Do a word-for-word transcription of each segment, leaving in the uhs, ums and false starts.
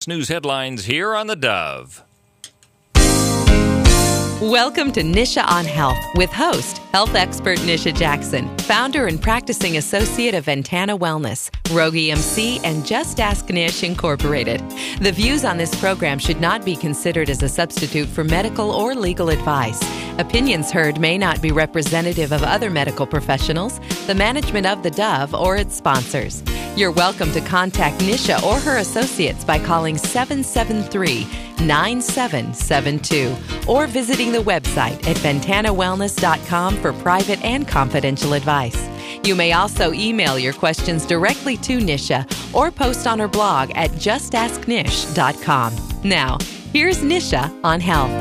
News headlines here on the Dove. Welcome to Nisha on Health with host, health expert Nisha Jackson, founder and practicing associate of Ventana Wellness, Rogue E M C, and Just Ask Nish Incorporated. The views on this program should not be considered as a substitute for medical or legal advice. Opinions heard may not be representative of other medical professionals, the management of the Dove, or its sponsors. You're welcome to contact Nisha or her associates by calling seven seven three, nine seven seven two or visiting the website at ventana wellness dot com for private and confidential advice. You may also email your questions directly to Nisha or post on her blog at just ask nish dot com. Now, here's Nisha on health.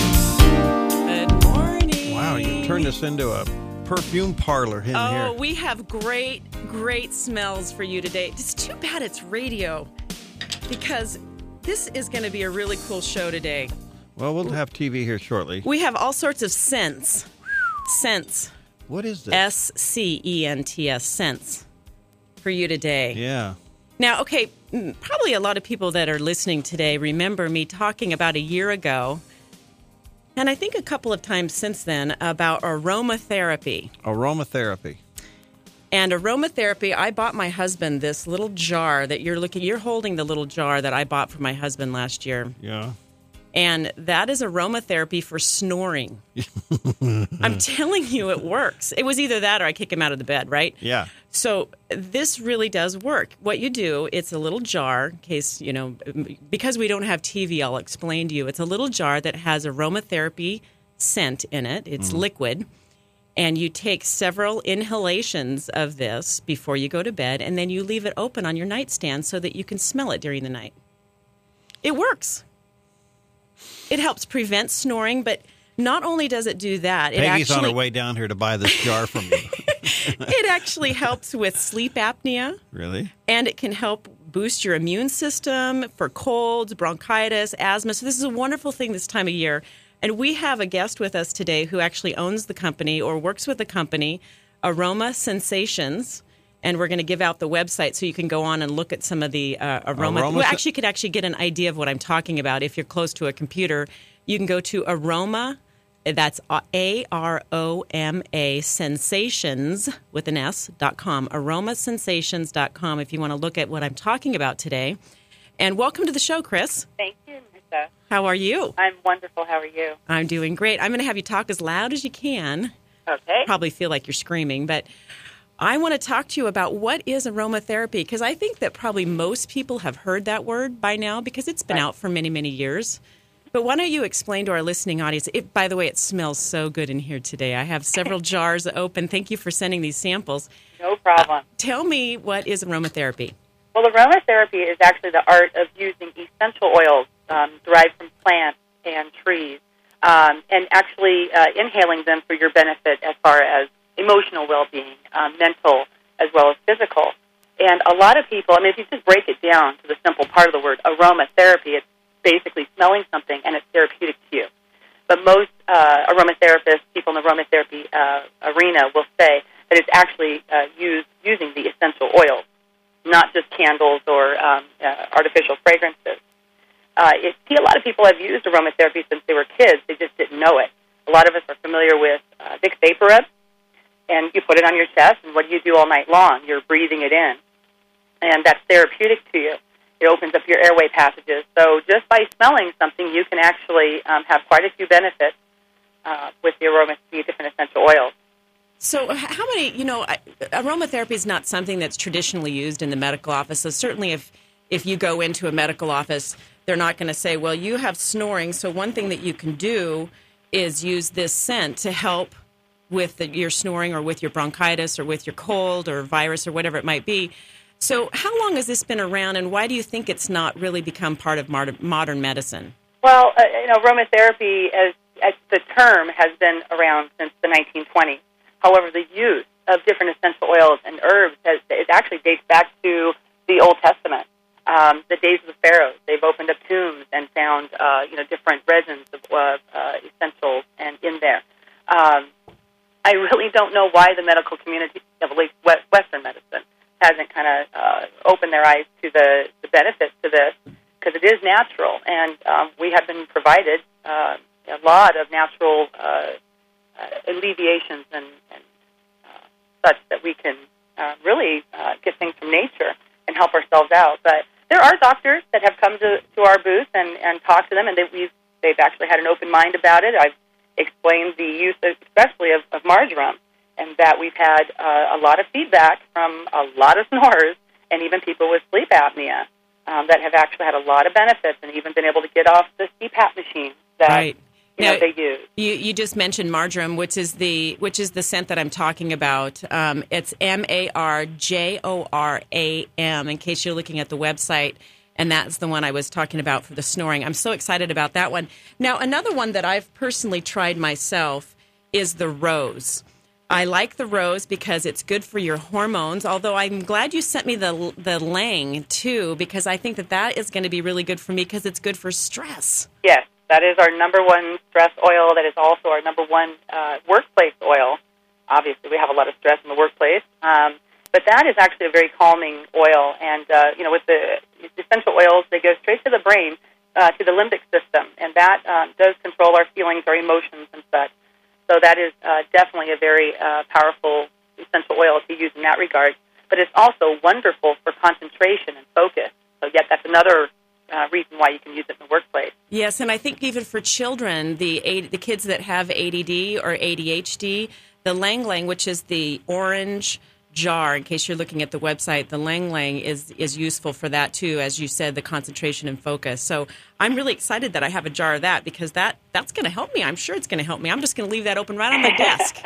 Good morning. Wow, you turned this into a perfume parlor in oh, here. Oh, we have great, great smells for you today. It's too bad it's radio because this is going to be a really cool show today. Well, we'll have T V here shortly. We have all sorts of scents. Scents. What is this? S C E N T S, scents, for you today. Yeah. Now, okay, probably a lot of people that are listening today remember me talking about a year ago, and I think a couple of times since then, about aromatherapy. Aromatherapy. And aromatherapy, I bought my husband this little jar that you're looking, you're holding the little jar that I bought for my husband last year. Yeah. And that is aromatherapy for snoring. I'm telling you, it works. It was either that or I kick him out of the bed, right? Yeah. So this really does work. What you do, it's a little jar, in case, you know, because we don't have T V, I'll explain to you. It's a little jar that has aromatherapy scent in it. It's mm. liquid. And you take several inhalations of this before you go to bed, and then you leave it open on your nightstand so that you can smell it during the night. It works. It helps prevent snoring, but not only does it do that, it Peggy's actually, on her way down here to buy this jar from you. It actually helps with sleep apnea. Really? And it can help boost your immune system for colds, bronchitis, asthma. So this is a wonderful thing this time of year. And we have a guest with us today who actually owns the company or works with the company, Aroma Sensations. And we're going to give out the website so you can go on and look at some of the uh, aroma. Aroma well, actually, you could actually get an idea of what I'm talking about if you're close to a computer. You can go to Aroma, that's A R O M A, Sensations, with an S, dot com, aroma sensations dot com if you want to look at what I'm talking about today. And welcome to the show, Chris. Thank you, Nisha. How are you? I'm wonderful. How are you? I'm doing great. I'm going to have you talk as loud as you can. Okay. Probably feel like you're screaming, but I want to talk to you about what is aromatherapy, because I think that probably most people have heard that word by now because it's been right. out for many, many years. But why don't you explain to our listening audience? It, by the way, it smells so good in here today. I have several jars open. Thank you for sending these samples. No problem. Uh, tell me, what is aromatherapy? Well, aromatherapy is actually the art of using essential oils um, derived from plants and trees um, and actually uh, inhaling them for your benefit as far as emotional well-being, um, mental as well as physical. And a lot of people, I mean, if you just break it down to the simple part of the word, aromatherapy, it's basically smelling something and it's therapeutic to you. But most uh, aromatherapists, people in the aromatherapy uh, arena will say that it's actually uh, used using the essential oils, not just candles or um, uh, artificial fragrances. Uh, it, see, a lot of people have used aromatherapy since they were kids. They just didn't know it. A lot of us are familiar with uh, Vicks VapoRub, and you put it on your chest, and what do you do all night long? You're breathing it in, and that's therapeutic to you. It opens up your airway passages. So just by smelling something, you can actually um, have quite a few benefits uh, with the aroma, the different essential oils. So how many, you know, aromatherapy is not something that's traditionally used in the medical office. So certainly if, if you go into a medical office, they're not going to say, well, you have snoring, so one thing that you can do is use this scent to help with the, your snoring or with your bronchitis or with your cold or virus or whatever it might be. So how long has this been around, and why do you think it's not really become part of modern medicine? Well, uh, you know, aromatherapy as, as the term has been around since the nineteen twenties. However, the use of different essential oils and herbs has, it actually dates back to the Old Testament, um, the days of the pharaohs. They've opened up tombs and found, uh, you know, different resins of uh, uh, essentials and in there. Um, I really don't know why the medical community, at least Western medicine, hasn't kind of uh, opened their eyes to the, the benefits to this, because it is natural, and um, we have been provided uh, a lot of natural uh, uh, alleviations and, and uh, such that we can uh, really uh, get things from nature and help ourselves out. But there are doctors that have come to, to our booth and, and talked to them, and they, we've, they've actually had an open mind about it. I've explained the use, of, especially of, of marjoram, and that we've had uh, a lot of feedback from a lot of snorers and even people with sleep apnea um, that have actually had a lot of benefits and even been able to get off the C PAP machines that right. you now, know, they use. You, you just mentioned marjoram, which is the which is the scent that I'm talking about. Um, it's M A R J O R A M, in case you're looking at the website. And that's the one I was talking about for the snoring. I'm so excited about that one. Now, another one that I've personally tried myself is the rose. I like the rose because it's good for your hormones, although I'm glad you sent me the the Lang, too, because I think that that is going to be really good for me because it's good for stress. Yes, that is our number one stress oil. That is also our number one uh, workplace oil. Obviously, we have a lot of stress in the workplace. Um, but that is actually a very calming oil. And, uh, you know, with the essential oils, they go straight to the brain, uh, to the limbic system, and that um, does control our feelings, our emotions, and such. So that is uh, definitely a very uh, powerful essential oil to use in that regard. But it's also wonderful for concentration and focus. So, yet that's another uh, reason why you can use it in the workplace. Yes, and I think even for children, the the kids that have A D D or A D H D, the Lang Lang, which is the orange jar, in case you're looking at the website, the Lang Lang is is useful for that too, as you said, the concentration and focus. So I'm really excited that I have a jar of that because that that's going to help me. I'm sure it's going to help me. I'm just going to leave that open right on my desk.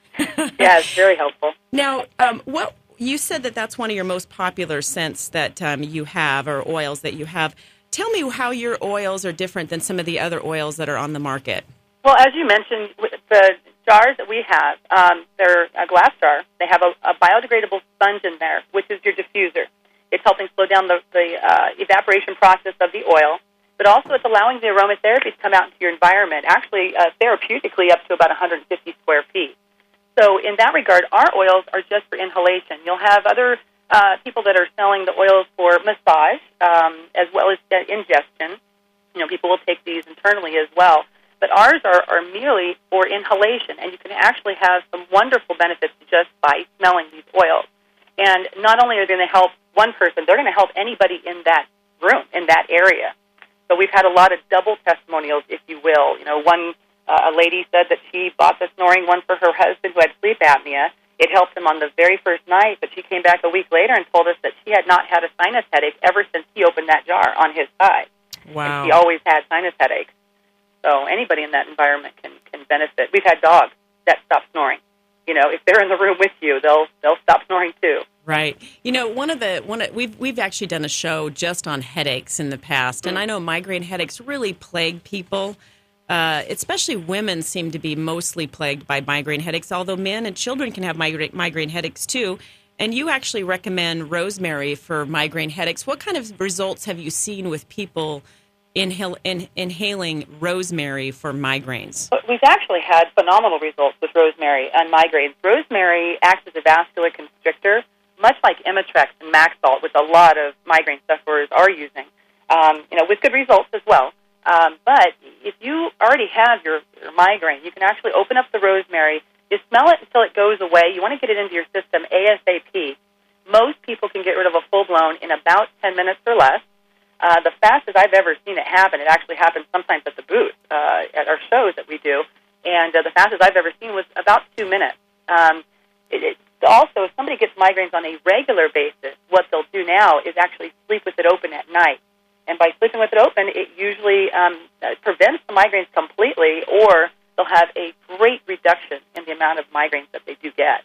Yeah, it's very helpful. Now, um, what you said that that's one of your most popular scents that um, you have, or oils that you have. Tell me how your oils are different than some of the other oils that are on the market. Well, as you mentioned, the jars that we have, um, they're a glass jar. They have a, a biodegradable sponge in there, which is your diffuser. It's helping slow down the, the uh, evaporation process of the oil, but also it's allowing the aromatherapy to come out into your environment, actually uh, therapeutically up to about one hundred fifty square feet. So in that regard, our oils are just for inhalation. You'll have other uh, people that are selling the oils for massage, um, as well as ingestion. You know, people will take these internally as well. But ours are, are merely for inhalation, and you can actually have some wonderful benefits just by smelling these oils. And not only are they going to help one person, they're going to help anybody in that room, in that area. So we've had a lot of double testimonials, if you will. You know, one uh, a lady said that she bought the snoring one for her husband who had sleep apnea. It helped him on the very first night, but she came back a week later and told us that she had not had a sinus headache ever since he opened that jar on his side. Wow. And she always had sinus headaches. So anybody in that environment can, can benefit. We've had dogs that stop snoring. You know, if they're in the room with you, they'll they'll stop snoring too. Right. You know, one of the one of, we've we've actually done a show just on headaches in the past, mm-hmm. and I know migraine headaches really plague people. Uh, especially women seem to be mostly plagued by migraine headaches, although men and children can have migra- migraine headaches too. And you actually recommend rosemary for migraine headaches. What kind of results have you seen with people inhale, in, inhaling rosemary for migraines? We've actually had phenomenal results with rosemary on migraines. Rosemary acts as a vascular constrictor, much like Imitrex and Maxalt, which a lot of migraine sufferers are using, um, you know, with good results as well. Um, but if you already have your, your migraine, you can actually open up the rosemary. You smell it until it goes away. You want to get it into your system ASAP. Most people can get rid of a full-blown in about ten minutes or less. Uh, the fastest I've ever seen it happen, it actually happens sometimes at the booth, uh, at our shows that we do, and uh, the fastest I've ever seen was about two minutes. Um, it, it, also, if somebody gets migraines on a regular basis, what they'll do now is actually sleep with it open at night. And by sleeping with it open, it usually um, prevents the migraines completely, or they'll have a great reduction in the amount of migraines that they do get.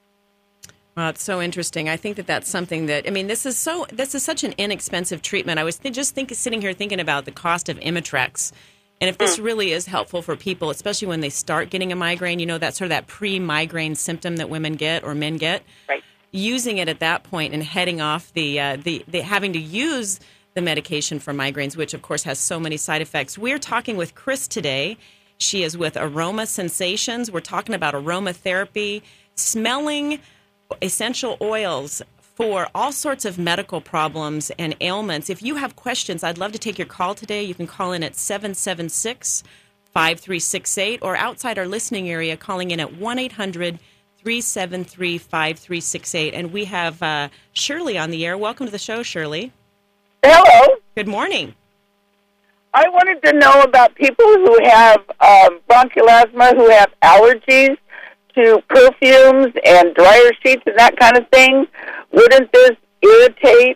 Well, it's so interesting. I think that that's something that, I mean, this is so this is such an inexpensive treatment. I was th- just think, sitting here thinking about the cost of Imitrex. And if this mm. really is helpful for people, especially when they start getting a migraine, you know, that sort of that pre-migraine symptom that women get or men get, right. Using it at that point and heading off the, uh, the, the having to use the medication for migraines, which, of course, has so many side effects. We're talking with Chris today. She is with Aroma Sensations. We're talking about aromatherapy, smelling essential oils for all sorts of medical problems and ailments. If you have questions, I'd love to take your call today. You can call in at seven seven six, five three six eight or outside our listening area calling in at one eight hundred, three seven three, five three six eight. And we have uh, Shirley on the air. Welcome to the show, Shirley. Hello. Good morning. I wanted to know about people who have um, bronchial asthma, who have allergies to perfumes and dryer sheets and that kind of thing. Wouldn't this irritate?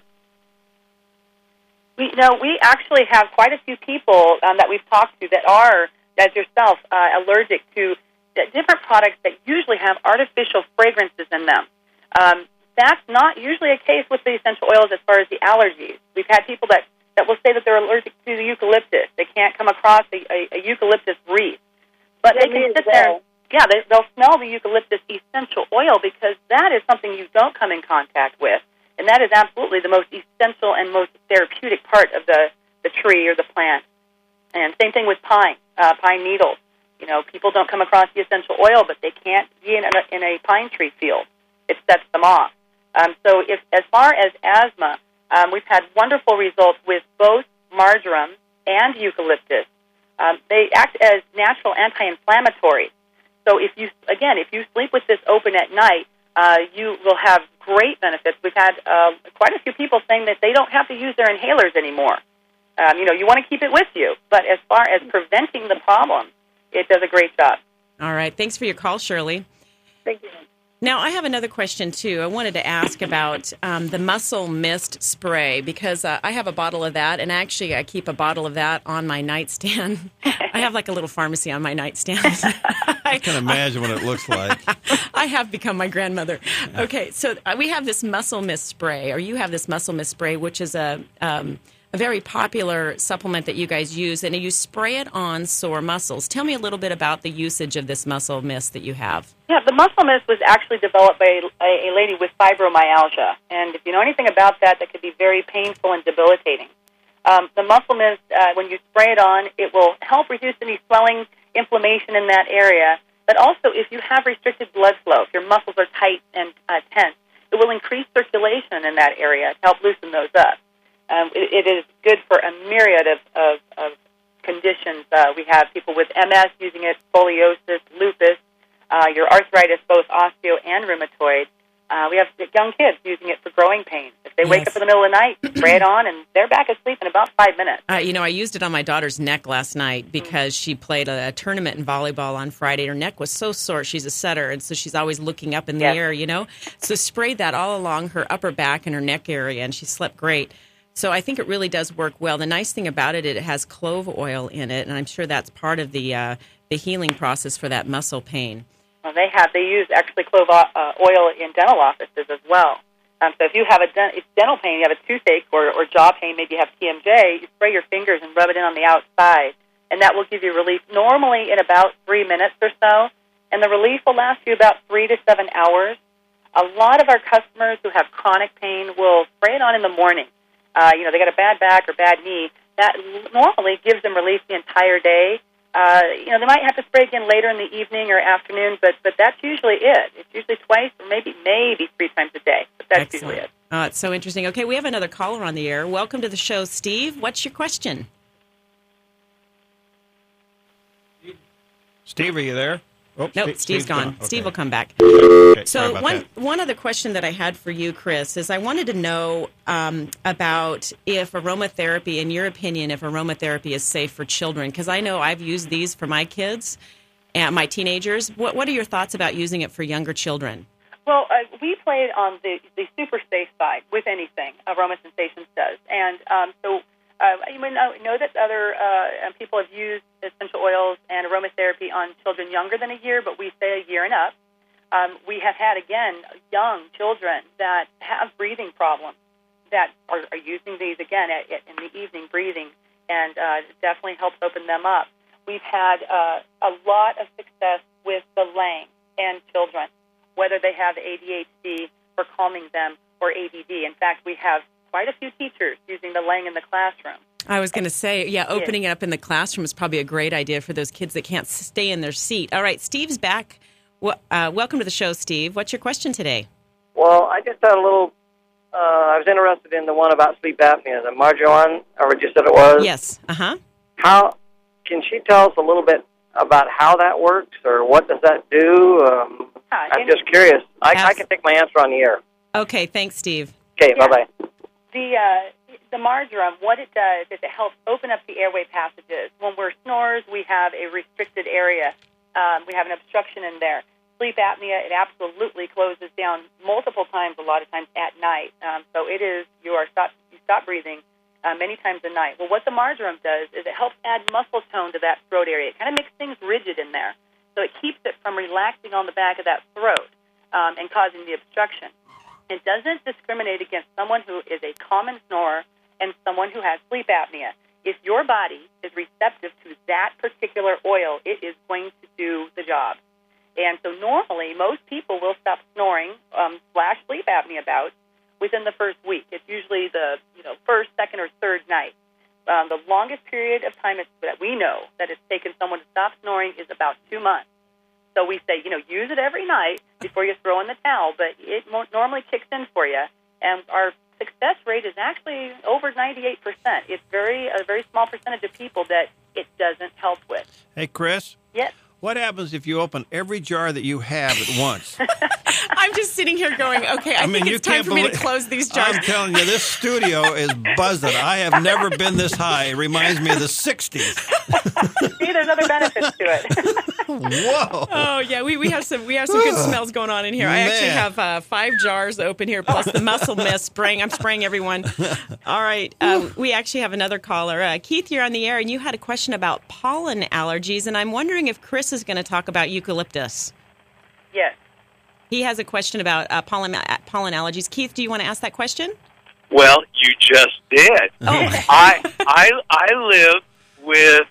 We know we actually have quite a few people um, that we've talked to that are, as yourself, uh, allergic to different products that usually have artificial fragrances in them. Um, that's not usually a case with the essential oils as far as the allergies. We've had people that, that will say that they're allergic to the eucalyptus. They can't come across a, a, a eucalyptus wreath. But they can sit there. Yeah, they, they'll smell the eucalyptus essential oil because that is something you don't come in contact with. And that is absolutely the most essential and most therapeutic part of the, the tree or the plant. And same thing with pine, uh, pine needles. You know, people don't come across the essential oil, but they can't be in a, in a pine tree field. It sets them off. Um, so if, as far as asthma, um, we've had wonderful results with both marjoram and eucalyptus. Um, they act as natural anti-inflammatories. So if you, again, if you sleep with this open at night, uh, you will have great benefits. We've had uh, quite a few people saying that they don't have to use their inhalers anymore. Um, you know, you want to keep it with you, but as far as preventing the problem, it does a great job. All right. Thanks for your call, Shirley. Thank you. Now, I have another question, too. I wanted to ask about um, the Muscle Mist spray, because uh, I have a bottle of that, and actually I keep a bottle of that on my nightstand. I have like a little pharmacy on my nightstand. I can imagine what it looks like. I have become my grandmother. Okay, so uh, we have this Muscle Mist spray, or you have this Muscle Mist spray, which is a... Um, a very popular supplement that you guys use, and you spray it on sore muscles. Tell me a little bit about the usage of this muscle mist that you have. Yeah, the muscle mist was actually developed by a, a lady with fibromyalgia, and if you know anything about that, that could be very painful and debilitating. Um, the muscle mist, uh, when you spray it on, it will help reduce any swelling, inflammation in that area, but also if you have restricted blood flow, if your muscles are tight and uh, tense, it will increase circulation in that area to help loosen those up. Um, it, it is good for a myriad of, of, of conditions. Uh, we have people with M S using it, scoliosis, lupus, uh, your arthritis, both osteo and rheumatoid. Uh, we have young kids using it for growing pains. If they yes. wake up in the middle of the night, spray it on, and they're back asleep in about five minutes. Uh, you know, I used it on my daughter's neck last night because she played a, a tournament in volleyball on Friday. Her neck was so sore. She's a setter, and so she's always looking up in the yes. air, you know. So sprayed that all along her upper back and her neck area, and she slept great. So I think it really does work well. The nice thing about it, it has clove oil in it, and I'm sure that's part of the uh, the healing process for that muscle pain. Well, they have. They use actually clove uh, oil in dental offices as well. Um, so if you have a den- it's dental pain, you have a toothache or, or jaw pain, maybe you have T M J, you spray your fingers and rub it in on the outside, and that will give you relief normally in about three minutes or so, and the relief will last you about three to seven hours. A lot of our customers who have chronic pain will spray it on in the morning. Uh, you know, they got a bad back or bad knee. That normally gives them relief the entire day. Uh, you know, they might have to spray again later in the evening or afternoon, but but that's usually it. It's usually twice or maybe maybe three times a day, but that's Excellent. usually it. Oh, it's so interesting. Okay, we have another caller on the air. Welcome to the show, Steve. What's your question? Steve, are you there? Oh, Nope, Steve, Steve's gone. Okay. Steve will come back. Okay, sorry So about one that. one other question that I had for you, Chris, is I wanted to know um, about if aromatherapy, in your opinion, if aromatherapy is safe for children, because I know I've used these for my kids and my teenagers. What what are your thoughts about using it for younger children? Well, uh, we played on the, the super safe side with anything Aroma Sensations does. And um, so uh, you may know, know that other uh, people have used essential oils and aromatherapy on children younger than a year, but we say a year and up. Um, we have had, again, young children that have breathing problems that are, are using these, again, at, at, in the evening breathing, and uh, it definitely helps open them up. We've had uh, a lot of success with the Lang and children, whether they have A D H D for calming them or A D D. In fact, we have quite a few teachers using the Lang in the classroom. I was going to say, yeah, opening it up in the classroom is probably a great idea for those kids that can't stay in their seat. All right, Steve's back. Well, uh, welcome to the show, Steve. What's your question today? Well, I just had a little uh, I was interested in the one about sleep apnea, the marjoram, or what you said it was. Yes. Uh-huh. How can she tell us a little bit about how that works, or what does that do? Um, Huh, I'm and- just curious. I, Abs- I can take my answer on the air. Okay, thanks, Steve. Okay, Yeah. bye-bye. The uh, the marjoram, what it does is it helps open up the airway passages. When we're snorers, we have a restricted area. Um, we have an obstruction in there. Sleep apnea, it absolutely closes down multiple times, a lot of times at night. Um, so it is, you are stop, you stop breathing uh, many times a night. Well, what the marjoram does is it helps add muscle tone to that throat area. It kind of makes things rigid in there. So it keeps it from relaxing on the back of that throat um, and causing the obstruction. It doesn't discriminate against someone who is a common snorer and someone who has sleep apnea. If your body is receptive to that particular oil, it is going to do the job. And so normally, most people will stop snoring um, slash sleep apnea bouts within the first week. It's usually the you know first, second, or third night. Um, the longest period of time it's, that we know that it's taken someone to stop snoring is about two months. So we say, you know, use it every night before you throw in the towel, but it mo- normally kicks in for you. And our success rate is actually over ninety-eight percent. It's very a very small percentage of people that it doesn't help with. Hey, Chris. Yes. What happens if you open every jar that you have at once? I'm just sitting here going, okay, I, I mean, think you it's time can't for me to believe- close these jars. I'm telling you, this studio is buzzing. I have never been this high. It reminds me of the sixties. See, there's other benefits to it. Whoa. Oh yeah, we, we have some we have some good smells going on in here. I actually Man. have uh, five jars open here, plus the muscle mist spraying. I'm spraying everyone. All right, um, we actually have another caller. Uh, Keith, you're on the air, and you had a question about pollen allergies, and I'm wondering if Chris is going to talk about eucalyptus. Yes. He has a question about uh, pollen uh, pollen allergies. Keith, do you want to ask that question? Well, you just did. Oh. I I I live with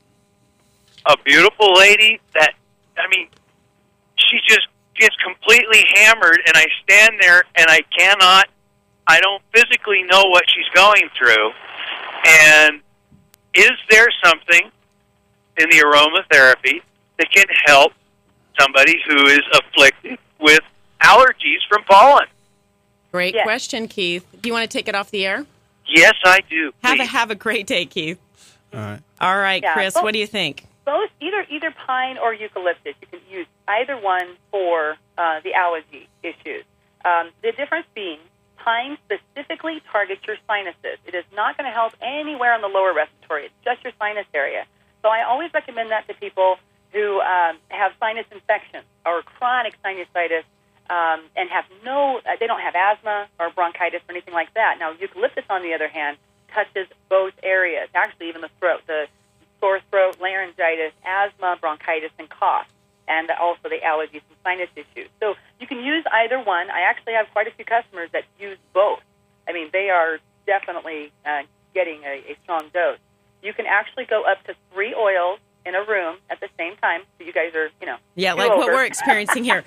a beautiful lady that, I mean, she just gets completely hammered, and I stand there and I cannot, I don't physically know what she's going through. And is there something in the aromatherapy that can help somebody who is afflicted with allergies from pollen? Great Yes. question, Keith. Do you want to take it off the air? Yes, I do. Have a Please. have a great day, Keith. All right. All right, Yeah, Chris, both- what do you think? Both, either either pine or eucalyptus. You can use either one for uh, the allergy issues. Um, the difference being, pine specifically targets your sinuses. It is not going to help anywhere on the lower respiratory. It's just your sinus area. So I always recommend that to people who um, have sinus infections or chronic sinusitis um, and have no, uh, they don't have asthma or bronchitis or anything like that. Now, eucalyptus, on the other hand, touches both areas, actually even the throat, the sore throat, laryngitis, asthma, bronchitis, and cough, and also the allergies and sinus issues. So you can use either one. I actually have quite a few customers that use both. I mean, they are definitely uh, getting a, a strong dose. You can actually go up to three oils in a room at the same time. So you guys are, you know, Yeah, two like what over. we're experiencing here.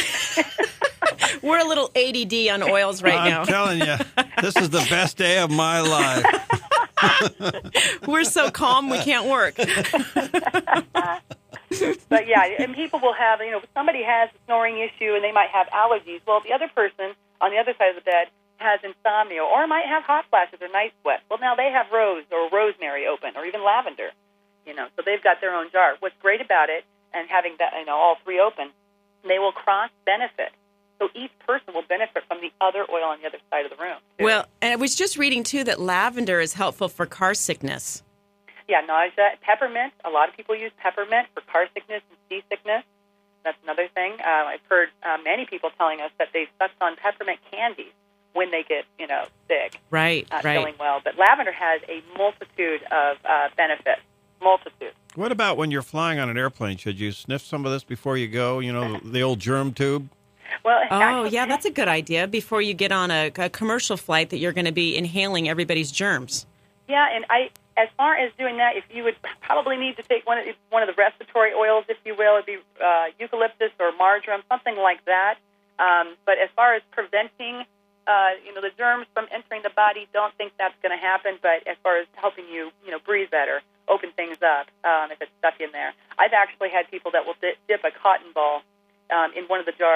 We're a little A D D on oils right I'm now. telling you, this is the best day of my life. We're so calm we can't work. But yeah, and people will have, you know, somebody has a snoring issue and they might have allergies. Well, the other person on the other side of the bed has insomnia or might have hot flashes or night sweats. Well, now they have rose or rosemary open or even lavender, you know, so they've got their own jar. What's great about it and having that, you know, all three open, they will cross benefit. So each person will benefit from the other oil on the other side of the room, too. Well, and I was just reading, too, that lavender is helpful for car sickness. Yeah, nausea, peppermint. A lot of people use peppermint for car sickness and seasickness. That's another thing. Uh, I've heard uh, many people telling us that they've sucked on peppermint candies when they get, you know, sick, Right, not right. feeling well. But lavender has a multitude of uh, benefits, multitude. What about when you're flying on an airplane? Should you sniff some of this before you go? You know, the, the old germ tube? Well, Oh, actually, yeah, that's a good idea before you get on a, a commercial flight that you're going to be inhaling everybody's germs. Yeah, and I, as far as doing that, if you would probably need to take one of the, one of the respiratory oils, if you will, it'd be uh, eucalyptus or marjoram, something like that. Um, but as far as preventing, uh, you know, the germs from entering the body, don't think that's going to happen. But as far as helping you, you know, breathe better, open things up um, if it's stuck in there. I've actually had people that will dip, dip a cotton ball um, in one of the jars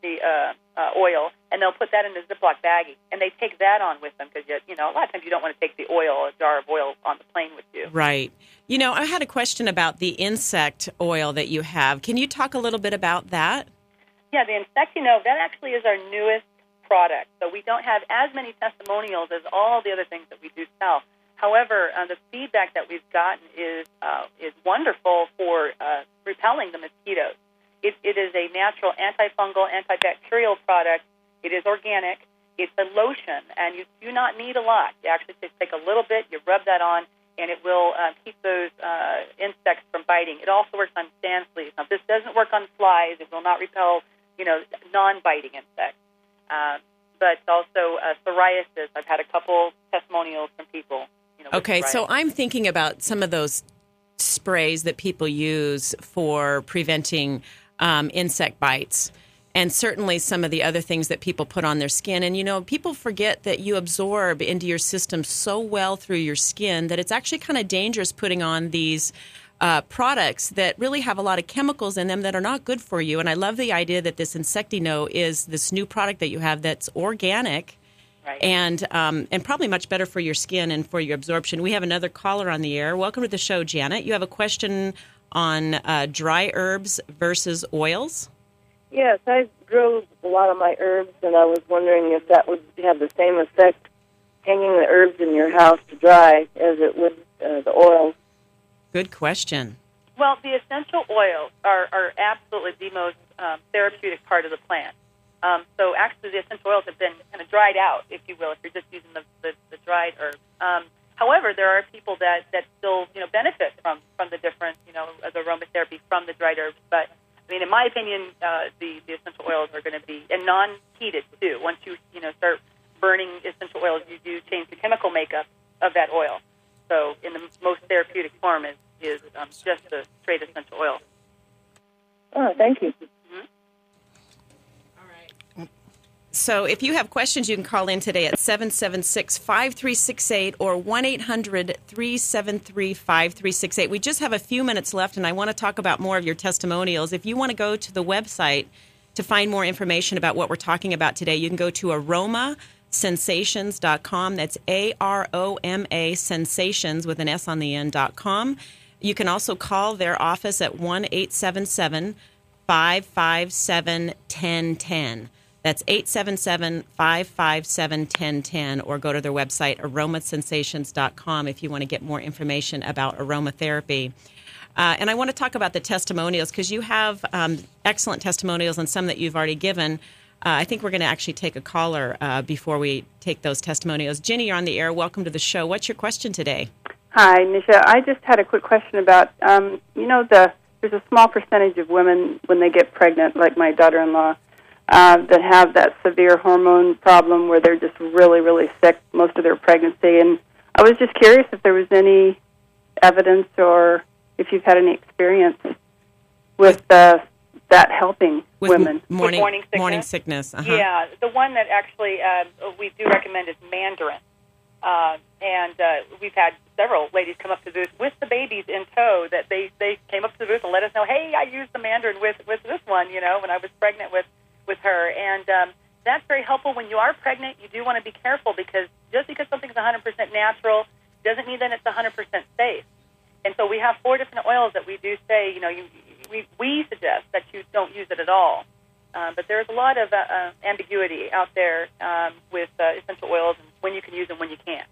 the uh, uh, oil, and they'll put that in a Ziploc baggie, and they take that on with them because, you know, a lot of times you don't want to take the oil, a jar of oil, on the plane with you. Right. You know, I had a question about the insect oil that you have. Can you talk a little bit about that? Yeah, the Insectino, that actually is our newest product. So we don't have as many testimonials as all the other things that we do sell. However, uh, the feedback that we've gotten is uh, is wonderful for uh, repelling the mosquitoes. It, it is a natural antifungal, antibacterial product. It is organic. It's a lotion, and you do not need a lot. You actually just take a little bit, you rub that on, and it will uh, keep those uh, insects from biting. It also works on sand fleas. Now, this doesn't work on flies. It will not repel, you know, non-biting insects. Uh, but also uh, psoriasis. I've had a couple testimonials from people. You know, okay, so I'm thinking about some of those sprays that people use for preventing um, insect bites, and certainly some of the other things that people put on their skin. And, you know, people forget that you absorb into your system so well through your skin that it's actually kind of dangerous putting on these uh, products that really have a lot of chemicals in them that are not good for you. And I love the idea that this Insectino is this new product that you have that's organic. Right. And um, and probably much better for your skin and for your absorption. We have another caller on the air. Welcome to the show, Janet. You have a question on uh, dry herbs versus oils? Yes, I grow a lot of my herbs, and I was wondering if that would have the same effect, hanging the herbs in your house to dry, as it would uh, the oils. Good question. Well, the essential oils are, are absolutely the most um, therapeutic part of the plant. Um, so actually the essential oils have been kind of dried out, if you will, if you're just using the, the, the dried herbs. Um, however, there are people that, that still, you know, benefit from, from the different, you know, the aromatherapy from the dried herbs. But, I mean, in my opinion, uh, the, the essential oils are going to be, and non-heated, too. Once you, you know, start burning essential oils, you do change the chemical makeup of that oil. So in the most therapeutic form is, is um, just the straight essential oil. Oh, thank you. So if you have questions, you can call in today at seven seven six, five three six eight or one eight hundred, three seven three, five three six eight. We just have a few minutes left, and I want to talk about more of your testimonials. If you want to go to the website to find more information about what we're talking about today, you can go to aroma sensations dot com. That's A R O M A, sensations with an S on the end, dot com. You can also call their office at one eight seven seven, five five seven, one zero one zero. That's eight seven seven, five five seven, one zero one zero, or go to their website, aroma sensations dot com, if you want to get more information about aromatherapy. Uh, and I want to talk about the testimonials, because you have um, excellent testimonials and some that you've already given. Uh, I think we're going to actually take a caller uh, before we take those testimonials. Ginny, you're on the air. Welcome to the show. What's your question today? Hi, Nisha. I just had a quick question about, um, you know, the there's a small percentage of women when they get pregnant, like my daughter-in-law, Uh, that have that severe hormone problem where they're just really, really sick most of their pregnancy. And I was just curious if there was any evidence or if you've had any experience with uh, that helping with women. M- morning, with morning sickness. Morning sickness. Uh-huh. Yeah, the one that actually uh, we do recommend is mandarin. Uh, and uh, we've had several ladies come up to the booth with the babies in tow that they, they came up to the booth and let us know, hey, I used the mandarin with, with this one, you know, when I was pregnant with with her, and um, that's very helpful. When you are pregnant, you do want to be careful, because just because something's one hundred percent natural doesn't mean that it's one hundred percent safe. And so we have four different oils that we do say, you know, you, we, we suggest that you don't use it at all. Um, but there's a lot of uh, uh, ambiguity out there um, with uh, essential oils and when you can use them, when you can't.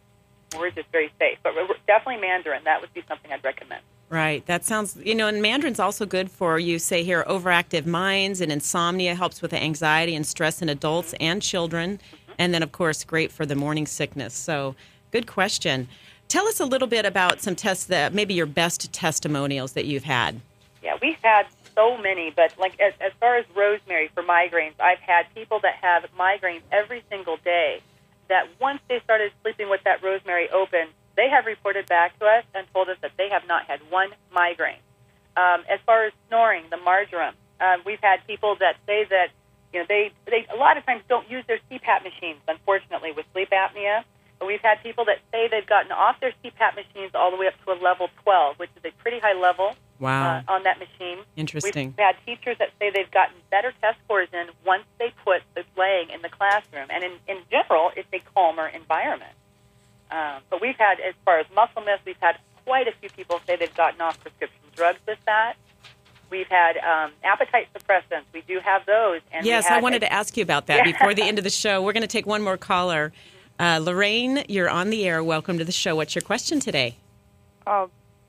We're just very safe. But we're definitely mandarin. That would be something I'd recommend. Right. That sounds, you know, and mandarin's also good for, you say here, overactive minds and insomnia, helps with the anxiety and stress in adults and children. Mm-hmm. And then, of course, great for the morning sickness. So good question. Tell us a little bit about some tests, that maybe your best testimonials that you've had. Yeah, we've had so many, but like as, as far as rosemary for migraines, I've had people that have migraines every single day that once they started sleeping with that rosemary open, they have reported back to us and told us that they have not had one migraine. Um, as far as snoring, the marjoram, um, we've had people that say that, you know, they, they a lot of times don't use their C PAP machines, unfortunately, with sleep apnea. But we've had people that say they've gotten off their C PAP machines all the way up to a level twelve, which is a pretty high level Wow. uh, on that machine. Interesting. We've had teachers that say they've gotten better test scores in once they put the laying in the classroom. And in, in general, it's a calmer environment. Um, but we've had, as far as muscle miss, we've had quite a few people say they've gotten off prescription drugs with that. We've had um, appetite suppressants. We do have those. And yes, we had I wanted to ask you about that Yeah. before the end of the show. We're going to take one more caller. Uh, Lorraine, you're on the air. Welcome to the show. What's your question today? Uh,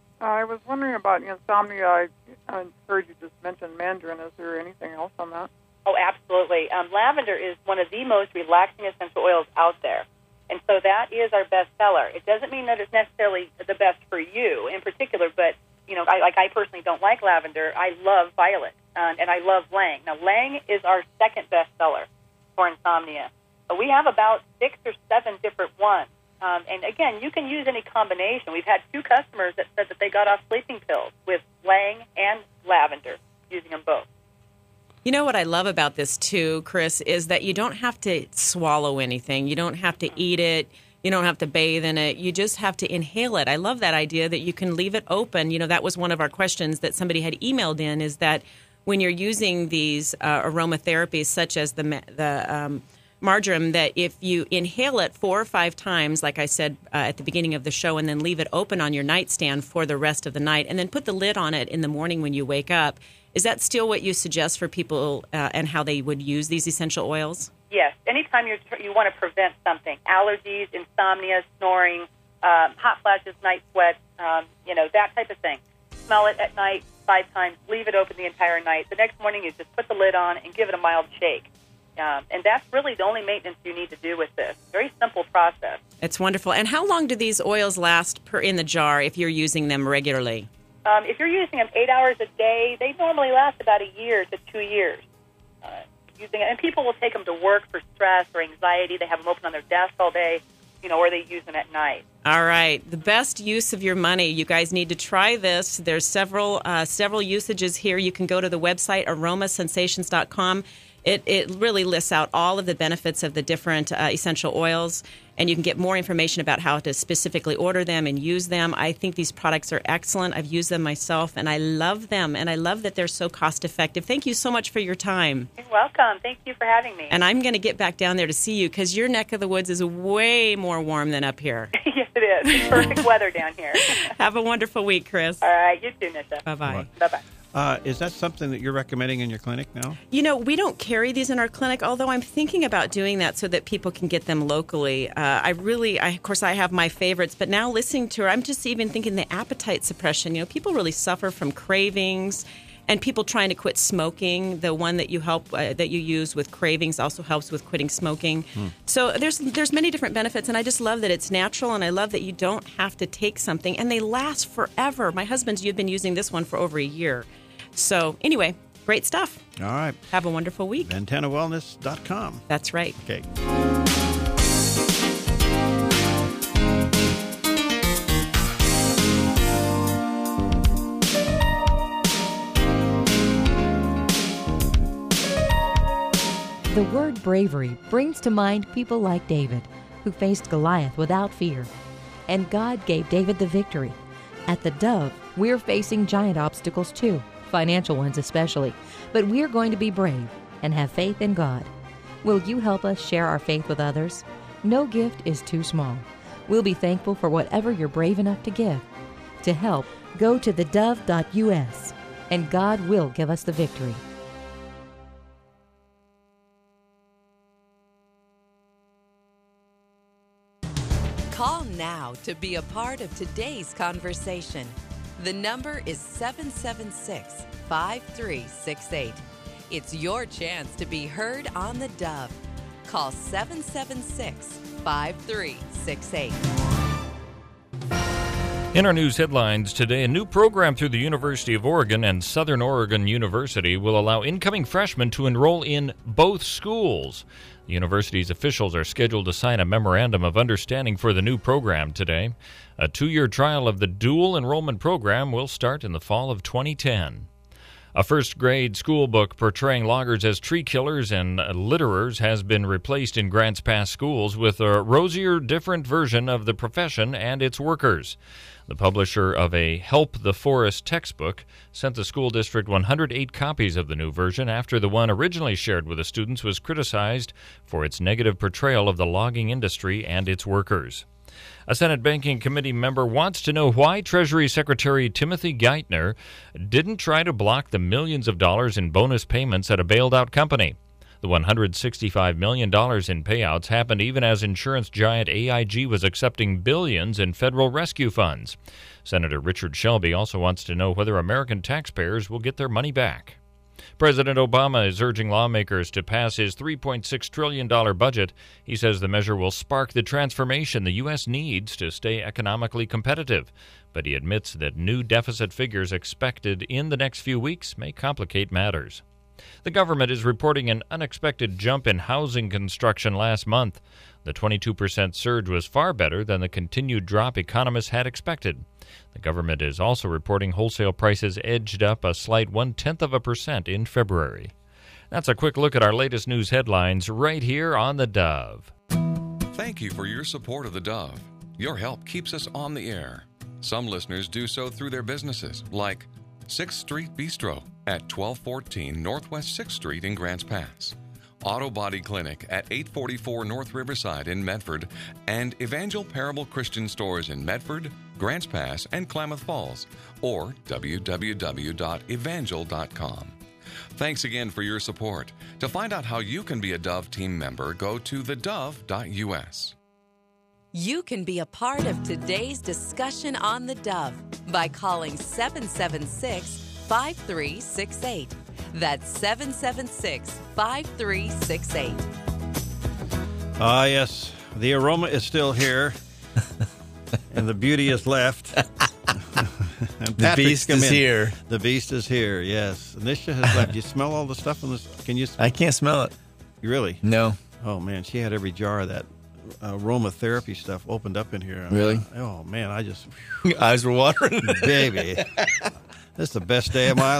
I was wondering about insomnia. I, I heard you just mention mandarin. Is there anything else on that? Oh, absolutely. Um, lavender is one of the most relaxing essential oils out there. And so that is our best seller. It doesn't mean that it's necessarily the best for you in particular, but, you know, I, like I personally don't like lavender. I love violet, um, and I love Lang. Now, Lang is our second best seller for insomnia. But we have about six or seven different ones. Um, and, again, you can use any combination. We've had two customers that said that they got off sleeping pills with Lang and lavender, using them both. You know what I love about this, too, Chris, is that you don't have to swallow anything. You don't have to eat it. You don't have to bathe in it. You just have to inhale it. I love that idea that you can leave it open. You know, that was one of our questions that somebody had emailed in, is that when you're using these uh, aromatherapies, such as the the um, marjoram, that if you inhale it four or five times, like I said uh, at the beginning of the show, and then leave it open on your nightstand for the rest of the night, and then put the lid on it in the morning when you wake up, is that still what you suggest for people uh, and how they would use these essential oils? Yes. Anytime you're, you want to prevent something, allergies, insomnia, snoring, um, hot flashes, night sweats, um, you know, that type of thing. Smell it at night five times, leave it open the entire night. The next morning you just put the lid on and give it a mild shake. Um, and that's really the only maintenance you need to do with this. Very simple process. It's wonderful. And how long do these oils last per in the jar if you're using them regularly? Um, if you're using them eight hours a day, they normally last about a year to two years. Uh, using it, and people will take them to work for stress or anxiety. They have them open on their desk all day, you know, or they use them at night. All right, the best use of your money. You guys need to try this. There's several uh, several usages here. You can go to the website aroma sensations dot com. It it really lists out all of the benefits of the different uh, essential oils, and you can get more information about how to specifically order them and use them. I think these products are excellent. I've used them myself, and I love them, and I love that they're so cost-effective. Thank you so much for your time. You're welcome. Thank you for having me. And I'm going to get back down there to see you because your neck of the woods is way more warm than up here. Yes, it is. It's perfect weather down here. Have a wonderful week, Chris. All right, you too, Nisha. Bye-bye. Bye-bye. Uh, is that something that you're recommending in your clinic now? You know, we don't carry these in our clinic, although I'm thinking about doing that so that people can get them locally. Uh, I really, I, of course, I have my favorites, but now listening to her, I'm just even thinking the appetite suppression. You know, people really suffer from cravings, and people trying to quit smoking. The one that you help, uh, that you use with cravings also helps with quitting smoking. Hmm. So there's there's many different benefits, and I just love that it's natural, and I love that you don't have to take something, and they last forever. My husband's, you've been using this one for over a year. So anyway, great stuff. All right. Have a wonderful week. ventana wellness dot com. That's right. Okay. The word bravery brings to mind people like David, who faced Goliath without fear. And God gave David the victory. At the Dove, we're facing giant obstacles too, financial ones especially, but we're going to be brave and have faith in God. Will you help us share our faith with others? No gift is too small. We'll be thankful for whatever you're brave enough to give. To help, go to the dove dot U S, and God will give us the victory. Call now to be a part of today's conversation. The number is seven seven six, five three six eight. It's your chance to be heard on the Dove. Call seven seven six, five three six eight. In our news headlines today, a new program through the University of Oregon and Southern Oregon University will allow incoming freshmen to enroll in both schools. The university's officials are scheduled to sign a memorandum of understanding for the new program today. A two-year trial of the dual enrollment program will start in the fall of twenty ten. A first-grade school book portraying loggers as tree killers and litterers has been replaced in Grants Pass schools with a rosier, different version of the profession and its workers. The publisher of a Help the Forest textbook sent the school district one hundred eight copies of the new version after the one originally shared with the students was criticized for its negative portrayal of the logging industry and its workers. A Senate Banking Committee member wants to know why Treasury Secretary Timothy Geithner didn't try to block the millions of dollars in bonus payments at a bailed-out company. The one hundred sixty-five million dollars in payouts happened even as insurance giant A I G was accepting billions in federal rescue funds. Senator Richard Shelby also wants to know whether American taxpayers will get their money back. President Obama is urging lawmakers to pass his three point six trillion dollars budget. He says the measure will spark the transformation the U S needs to stay economically competitive. But he admits that new deficit figures expected in the next few weeks may complicate matters. The government is reporting an unexpected jump in housing construction last month. The twenty-two percent surge was far better than the continued drop economists had expected. The government is also reporting wholesale prices edged up a slight one-tenth of a percent in February. That's a quick look at our latest news headlines right here on The Dove. Thank you for your support of The Dove. Your help keeps us on the air. Some listeners do so through their businesses, like sixth Street Bistro at twelve fourteen Northwest sixth Street in Grants Pass, Auto Body Clinic at eight forty-four North Riverside in Medford, and Evangel Parable Christian Stores in Medford, Grants Pass, and Klamath Falls, or w w w dot evangel dot com. Thanks again for your support. To find out how you can be a Dove team member, go to the dove dot u s. You can be a part of today's discussion on the Dove by calling seven seven six, five three six eight. That's seven seven six, five three six eight. Ah, yes. The aroma is still here, and the beauty is left. And the beast is in. here. The beast is here, yes. Nisha has left. You smell all the stuff in this? Can you? I can't smell it. Really? No. Oh, man. She had every jar of that aromatherapy stuff opened up in here. Really? Oh, man. I just... Your eyes were watering. Baby. This is the best day of my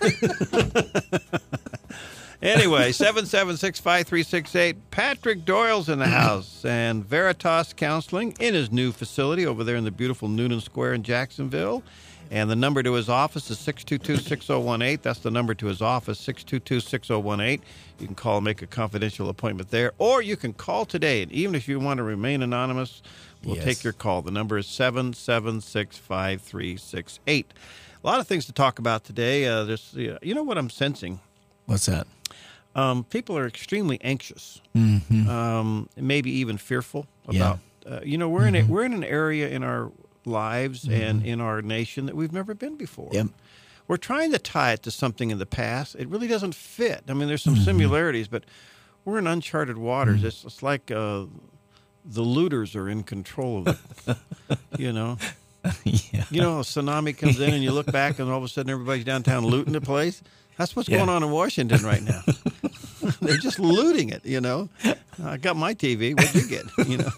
life. Anyway, seven seven six, five three six eight. Patrick Doyle's in the house, and Veritas Counseling in his new facility over there in the beautiful Noonan Square in Jacksonville. And the number to his office is six two two, six zero one eight. That's the number to his office, six two two, six zero one eight. You can call and make a confidential appointment there. Or you can call today. And even if you want to remain anonymous, we'll yes. take your call. The number is seven seven six, five three six eight. A lot of things to talk about today. Uh, there's, uh, you know what I'm sensing? What's that? Um, people are extremely anxious, mm-hmm. um, maybe even fearful about. Yeah. Uh, you know, we're mm-hmm. in a, we're in an area in our lives mm-hmm. and in our nation that we've never been before. Yep. We're trying to tie it to something in the past. It really doesn't fit. I mean, there's some mm-hmm. similarities, but we're in uncharted waters. Mm-hmm. It's, it's like uh, the looters are in control of it. You know. Yeah. You know, a tsunami comes in and you look back and all of a sudden everybody's downtown looting the place. That's what's yeah. going on in Washington right now. They're just looting it, you know. I got my T V. What'd you get? You know.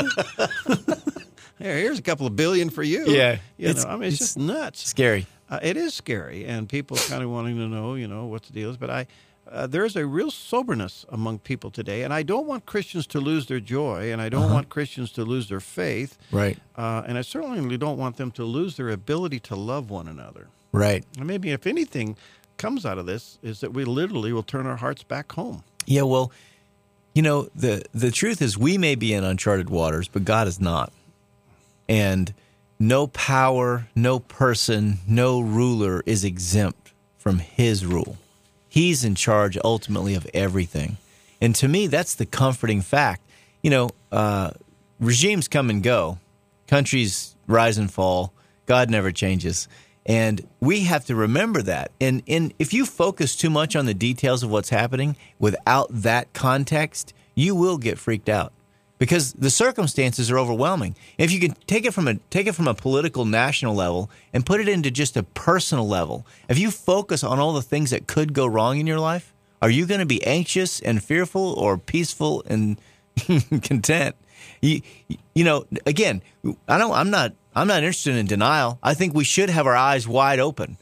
Here, here's a couple of billion for you. Yeah. You it's, know, I mean, it's, it's just nuts. Scary. Uh, it is scary, and people kind of wanting to know, you know, what the deal is. But I, uh, there's a real soberness among people today, and I don't want Christians to lose their joy, and I don't uh-huh. want Christians to lose their faith. Right. Uh, and I certainly don't want them to lose their ability to love one another. Right. And maybe if anything comes out of this is that we literally will turn our hearts back home. Yeah, well, you know, the the truth is we may be in uncharted waters, but God is not. And no power, no person, no ruler is exempt from his rule. He's in charge ultimately of everything. And to me, that's the comforting fact. You know, uh, regimes come and go. Countries rise and fall. God never changes. And we have to remember that. And, and if you focus too much on the details of what's happening without that context, you will get freaked out because the circumstances are overwhelming. If you can take it from a take it from a political national level and put it into just a personal level, if you focus on all the things that could go wrong in your life, are you going to be anxious and fearful or peaceful and content? You, you know, again, I don't. I'm not. I'm not interested in denial. I think we should have our eyes wide open.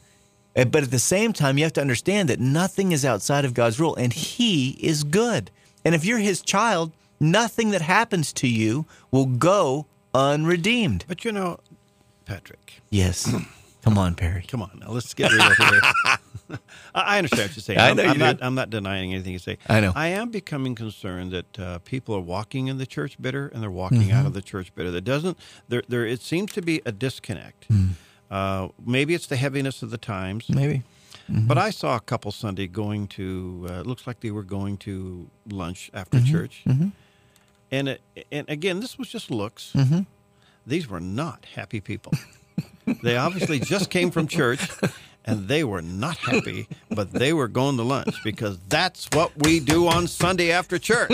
Uh, But at the same time, you have to understand that nothing is outside of God's rule, and He is good. And if you're His child, nothing that happens to you will go unredeemed. But you know, Patrick. Yes. Come on, Perry. Come on, now let's get real here. I understand what you're saying. I know I'm, I'm you not. do. I'm not denying anything you say. I know. I am becoming concerned that uh, people are walking in the church bitter and they're walking Mhm. out of the church bitter. That doesn't. There. There. It seems to be a disconnect. Mm. Uh, maybe it's the heaviness of the times. Maybe. Mm-hmm. But I saw a couple Sunday going to. Uh, it looks like they were going to lunch after Mhm. church. Mhm. And it, and again, this was just looks. Mm-hmm. These were not happy people. They obviously just came from church, and they were not happy, but they were going to lunch because that's what we do on Sunday after church.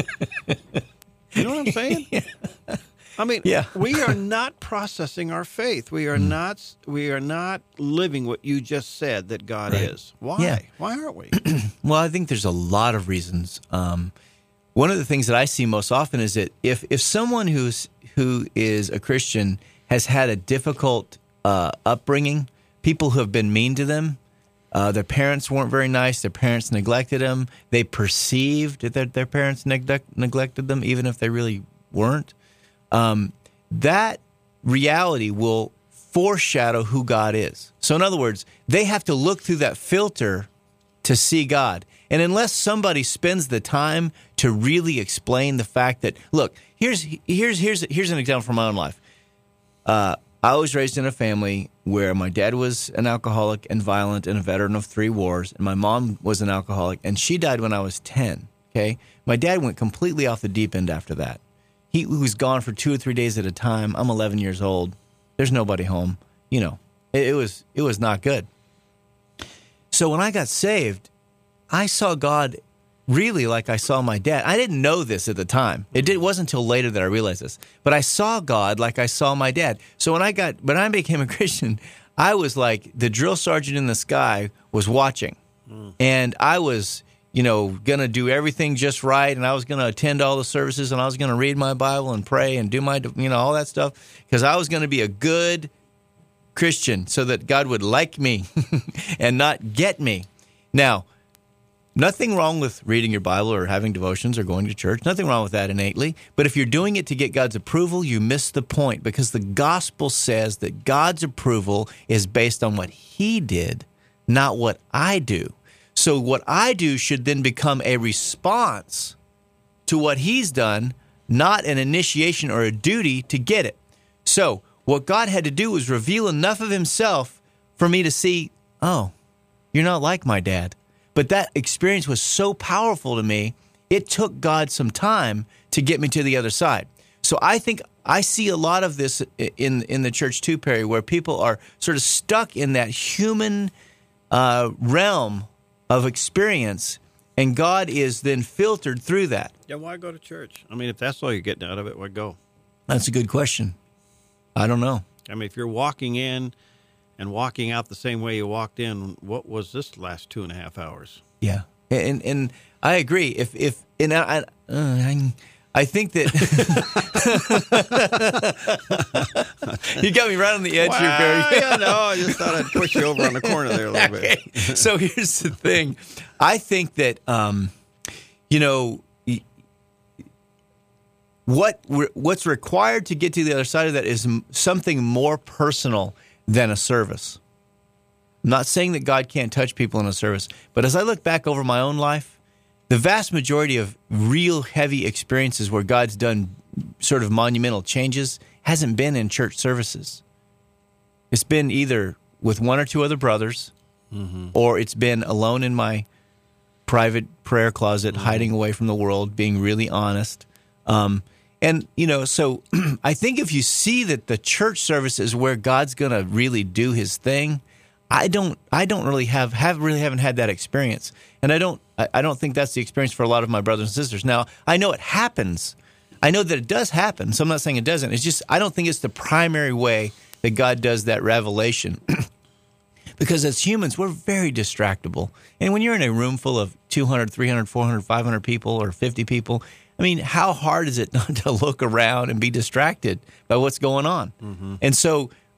You know what I'm saying? I mean, Yeah. we are not processing our faith. We are not. We are not living what you just said that God Right. is. Why? Yeah. Why aren't we? Well, I think there's a lot of reasons. Um, one of the things that I see most often is that if if someone who's who is a Christian has had a difficult uh, upbringing, people who have been mean to them, uh, their parents weren't very nice, their parents neglected them, they perceived that their parents neglect, neglected them, even if they really weren't. Um, that reality will foreshadow who God is. So in other words, they have to look through that filter to see God. And unless somebody spends the time to really explain the fact that, look, here's here's here's here's an example from my own life. Uh, I was raised in a family where my dad was an alcoholic and violent and a veteran of three wars, and my mom was an alcoholic, and she died when I was ten. Okay, my dad went completely off the deep end after that. He was gone for two or three days at a time. I'm eleven years old. There's nobody home. You know, it, it was it was not good. So when I got saved, I saw God really like I saw my dad. I didn't know this at the time. It did, wasn't until later that I realized this. But I saw God like I saw my dad. So when I got when I became a Christian, I was like the drill sergeant in the sky was watching. Mm. And I was, you know, going to do everything just right, and I was going to attend all the services, and I was going to read my Bible and pray and do my, you know, all that stuff, because I was going to be a good Christian so that God would like me and not get me. Now, nothing wrong with reading your Bible or having devotions or going to church. Nothing wrong with that innately. But if you're doing it to get God's approval, you miss the point, because the gospel says that God's approval is based on what He did, not what I do. So what I do should then become a response to what He's done, not an initiation or a duty to get it. So what God had to do was reveal enough of Himself for me to see, oh, you're not like my dad. But that experience was so powerful to me, it took God some time to get me to the other side. So I think I see a lot of this in in the church too, Perry, where people are sort of stuck in that human uh, realm of experience, and God is then filtered through that. Yeah, why go to church? I mean, if that's all you're getting out of it, why go? That's a good question. I don't know. I mean, if you're walking in and walking out the same way you walked in, what was this last two and a half hours? Yeah, and and I agree. If if and I uh, I, I think that you got me right on the edge well, here, Barry. yeah, no, I just thought I'd push you over on the corner there a little okay. bit. So here's the thing. I think that, um, you know, what we're, what's required to get to the other side of that is something more personal than a service. I'm not saying that God can't touch people in a service, but as I look back over my own life, the vast majority of real heavy experiences where God's done sort of monumental changes hasn't been in church services. It's been either with one or two other brothers, mm-hmm. or it's been alone in my private prayer closet, mm-hmm. hiding away from the world, being really honest. Um, and, you know, so I think if you see that the church service is where God's going to really do His thing, I don't, I don't really have, have really haven't had that experience. And I don't, I, I don't think that's the experience for a lot of my brothers and sisters. Now, I know it happens. I know that it does happen. So I'm not saying it doesn't. It's just, I don't think it's the primary way that God does that revelation. Because as humans, we're very distractible. And when you're in a room full of two hundred, three hundred, four hundred, five hundred people or fifty people, I mean, how hard is it not to look around and be distracted by what's going on? Mm-hmm. And so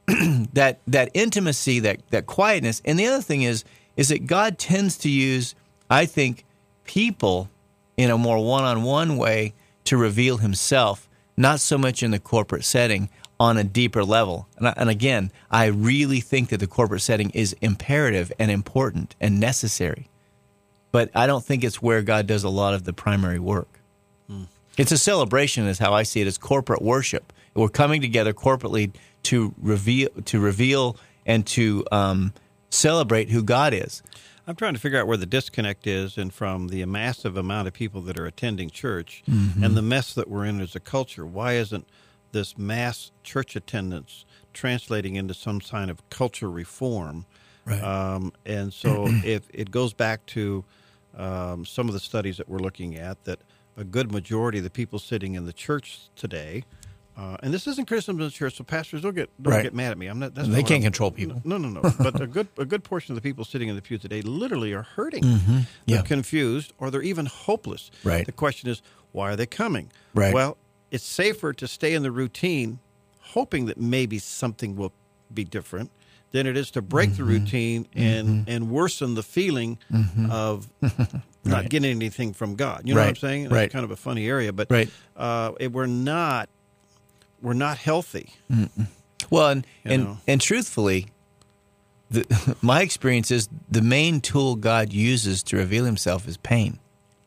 that that intimacy, that that quietness. And the other thing is is that God tends to use, I think, people in a more one-on-one way to reveal himself, not so much in the corporate setting, on a deeper level. And, I, and again, I really think that the corporate setting is imperative and important and necessary. But I don't think it's where God does a lot of the primary work. Hmm. It's a celebration, is how I see it, as corporate worship. We're coming together corporately to reveal, to reveal and to um, celebrate who God is. I'm trying to figure out where the disconnect is, and from the massive amount of people that are attending church Mm-hmm. and the mess that we're in as a culture. Why isn't this mass church attendance translating into some kind of culture reform? Right. Um, and so if it goes back to um, some of the studies that we're looking at, that a good majority of the people sitting in the church today, uh, and this isn't criticism of the church, so pastors don't get don't Right. get mad at me. I'm not. That's They not what can't I'm- control people. No, no, no. But a good a good portion of the people sitting in the pew today literally are hurting. Mm-hmm. They're Yeah. confused, or they're even hopeless. Right. The question is, why are they coming? Right. Well, it's safer to stay in the routine, hoping that maybe something will be different, than it is to break Mm-hmm. the routine and and worsen the feeling Mhm. of not Right. getting anything from God. You know what I'm Right. saying? It's Right. kind of a funny area, but Right. uh, it, we're not we're not healthy. Mm-mm. Well, and You and, know. and truthfully, the, my experience is the main tool God uses to reveal himself is pain.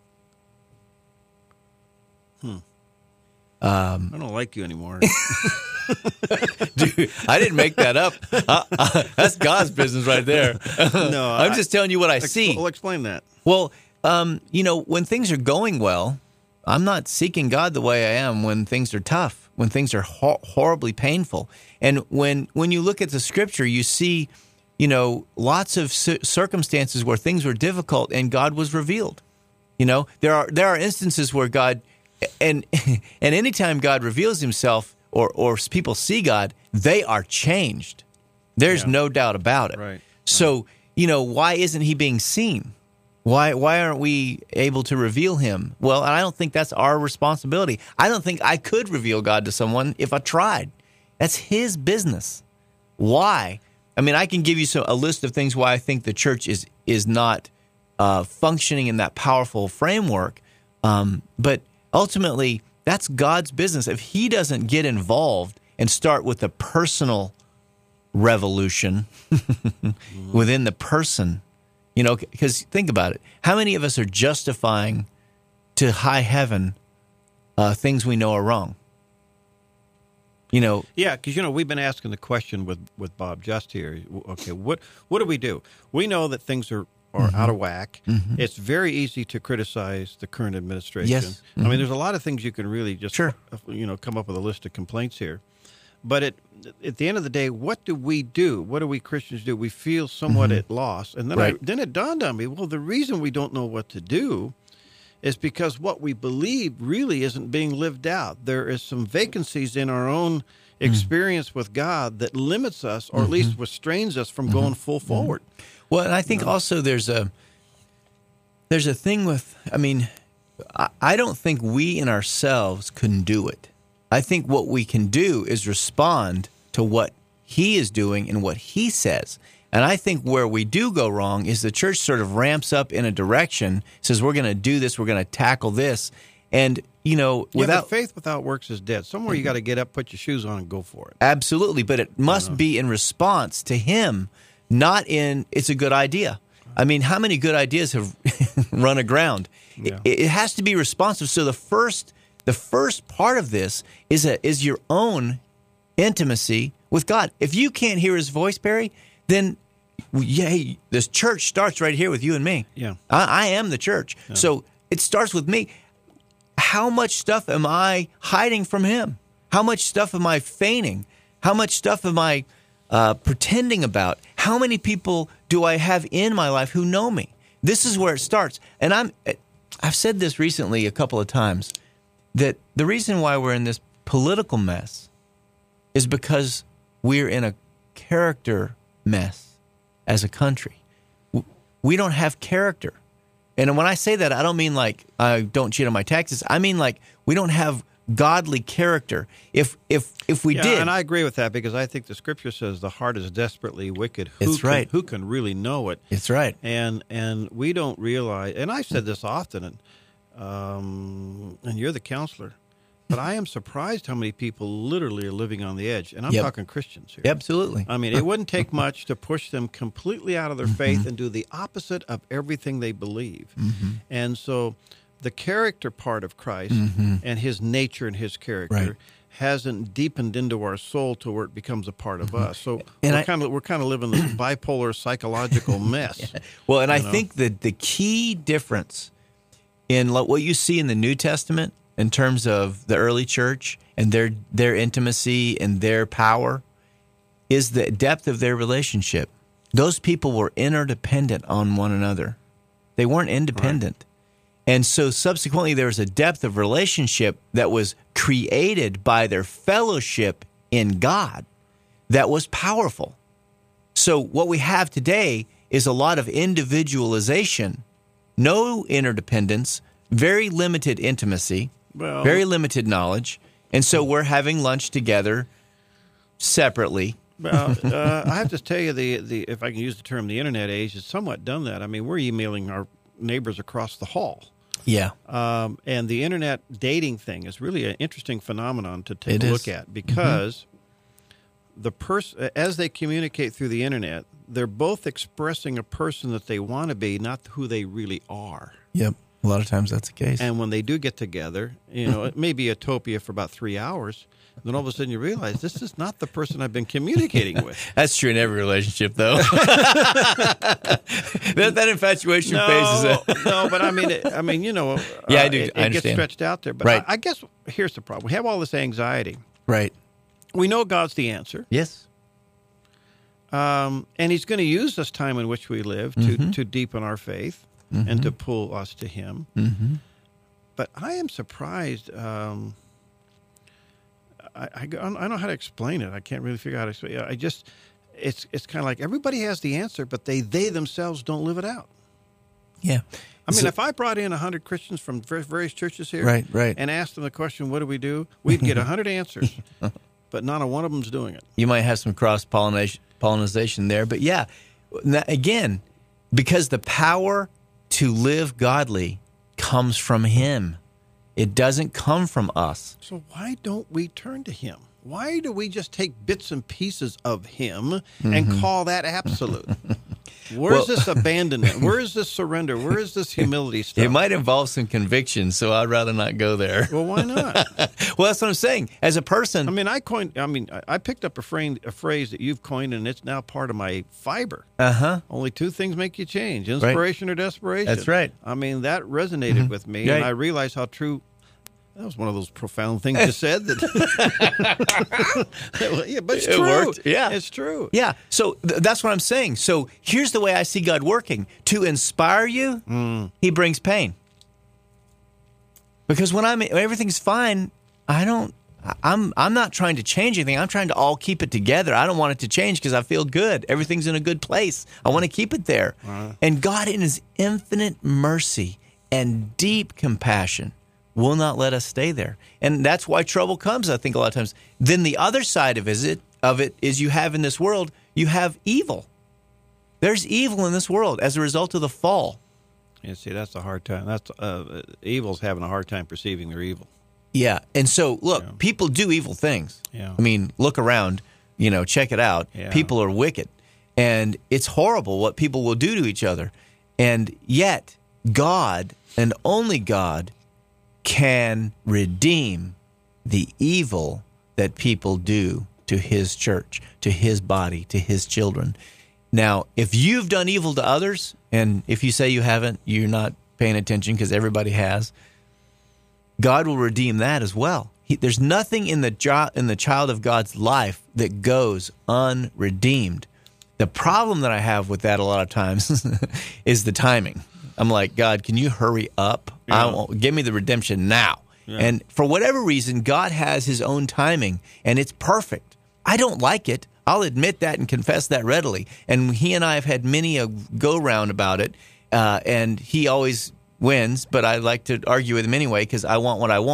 Hmm. Um, I don't like you anymore. Dude, I didn't make that up. Uh, uh, that's God's business right there. No, I'm I- just telling you what I Ex- see. Well, explain that. Well, um, you know, when things are going well, I'm not seeking God the way I am when things are tough, when things are ho- horribly painful. And when when you look at the scripture, you see, you know, lots of c- circumstances where things were difficult and God was revealed. You know, there are there are instances where God, and and anytime God reveals himself or or people see God, they are changed. There's Yeah. no doubt about it. Right. So, you know, why isn't he being seen? Why why aren't we able to reveal him? Well, I don't think that's our responsibility. I don't think I could reveal God to someone if I tried. That's his business. Why? I mean, I can give you some, a list of things why I think the church is is not uh, functioning in that powerful framework. Um, but ultimately, that's God's business. If he doesn't get involved and start with a personal revolution within the person, you know, because think about it. How many of us are justifying to high heaven uh, things we know are wrong? You know, Yeah, because, you know, we've been asking the question with, with Bob Just here. Okay, what what do we do? We know that things are, are Mhm. out of whack. Mhm. It's very easy to criticize the current administration. Yes. I Mhm. mean, there's a lot of things you can really just, Sure. you know, come up with a list of complaints here. But it, at the end of the day, what do we do? What do we Christians do? We feel somewhat Mhm. at loss. And then, Right. I, then it dawned on me, well, the reason we don't know what to do is because what we believe really isn't being lived out. There is some vacancies in our own experience with God that limits us, or at least restrains us from going full forward. well, and I think also there's a there's a thing with. I mean, I, I don't think we in ourselves can do it. I think what we can do is respond to what he is doing and what he says. And I think where we do go wrong is the church sort of ramps up in a direction, says we're going to do this, we're going to tackle this, and you know, Yeah, without but faith without works is dead. Somewhere you got to get up, put your shoes on, and go for it. Absolutely, but it must be in response to him, not in it's a good idea. I mean, how many good ideas have run aground? Yeah. It, it has to be responsive. So the first the first part of this is a, is your own intimacy with God. If you can't hear his voice, Barry, then yeah, this church starts right here with you and me. Yeah. I, I am the church. So it starts with me. How much stuff am I hiding from him? How much stuff am I feigning? How much stuff am I uh, pretending about? How many people do I have in my life who know me? This is where it starts. And I'm, I've said this recently a couple of times, that the reason why we're in this political mess is because we're in a character mess as a country. We don't have character. And when I say that, I don't mean like I don't cheat on my taxes. I mean like we don't have godly character. If if if we yeah, did, and I agree with that because I think the Scripture says the heart is desperately wicked. Who It's can, right. Who can really know it? It's right. And and we don't realize. And I've said this often, and um, and you're the counselor, but I am surprised how many people literally are living on the edge. And I'm Yep. talking Christians here. Absolutely. I mean, it wouldn't take much to push them completely out of their faith and do the opposite of everything they believe. Mm-hmm. And so the character part of Christ Mhm. and his nature and his character Right. hasn't deepened into our soul to where it becomes a part of us. So And we're I- kind of we're kind of living this bipolar psychological mess. Well, and I you know? think that the key difference in lo- what you see in the New Testament in terms of the early church and their their intimacy and their power is the depth of their relationship. Those people were interdependent on one another. They weren't independent. And so subsequently there was a depth of relationship that was created by their fellowship in God that was powerful. So what we have today is a lot of individualization, no interdependence, very limited intimacy, Well- very limited knowledge. And so we're having lunch together separately. Well, uh, I have to tell you, the, the if I can use the term, the internet age has somewhat done that. I mean, we're emailing our neighbors across the hall. Yeah. Um, and the internet dating thing is really an interesting phenomenon to take It a is. look at because the person, as they communicate through the internet, they're both expressing a person that they want to be, not who they really are. Yep. A lot of times that's the case. And when they do get together, you know, it may be utopia for about three hours. Then all of a sudden you realize this is not the person I've been communicating with. That's true in every relationship, though. that, that infatuation no, phase is a no, but I mean, it, I mean, you know, Yeah, uh, I do. It, I it gets understand. stretched out there. But Right. I, I guess here's the problem: we have all this anxiety. right. We know God's the answer, Yes. um, and He's going to use this time in which we live to Mhm. to deepen our faith Mhm. and to pull us to Him. Mm-hmm. But I am surprised. Um, I, I, I don't know how to explain it. I can't really figure out how to explain it. I just, it's it's kind of like everybody has the answer, but they they themselves don't live it out. Yeah. I mean, So- if I brought in one hundred Christians from ver- various churches here Right, right. and asked them the question, what do we do? We'd get one hundred answers, but not a one of them's doing it. You might have some cross pollination pollination there, but yeah, now, again, because the power to live godly comes from Him. It doesn't come from us. So why don't we turn to Him? Why do we just take bits and pieces of Him and Mhm. call that absolute? Where's Well- this abandonment? Where is this surrender? Where is this humility stuff? It might involve some conviction, so I'd rather not go there. Well, why not? Well, that's what I'm saying. As a person, I mean, I coined. I mean, I- I picked up a phrase, a phrase that you've coined, and it's now part of my fiber. uh huh. Only two things make you change: inspiration or desperation. That's right. I mean, that resonated Mhm. with me, Right. and I realized how true. That was one of those profound things you said. That, yeah, but it's It true. worked. Yeah. it's true. Yeah. So th- that's what I'm saying. So here's the way I see God working. To inspire you, Mm. He brings pain. Because when I'm when everything's fine, I don't. I- I'm I'm not trying to change anything. I'm trying to all keep it together. I don't want it to change because I feel good. Everything's in a good place. I want to keep it there. And God, in His infinite mercy and deep compassion, will not let us stay there. And that's why trouble comes, I think, a lot of times. Then the other side of it, of it is you have in this world, you have evil. There's evil in this world as a result of the fall. Yeah, see, that's a hard time. That's uh, evil's having a hard time perceiving their evil. Yeah. And so, look, people do evil things. Yeah. I mean, look around, you know, check it out. Yeah. People are wicked. And it's horrible what people will do to each other. And yet, God, and only God, can redeem the evil that people do to His church, to His body, to His children. Now, if you've done evil to others, and if you say you haven't, you're not paying attention because everybody has, God will redeem that as well. He, there's nothing in the jo- in the child of God's life that goes unredeemed. The problem that I have with that a lot of times is the timing. I'm like, God, can you hurry up? I Yeah. want, give me the redemption now. Yeah. And for whatever reason, God has His own timing, and it's perfect. I don't like it. I'll admit that and confess that readily. And He and I have had many a go-round about it, uh, and He always wins, but I like to argue with Him anyway because I want what I want.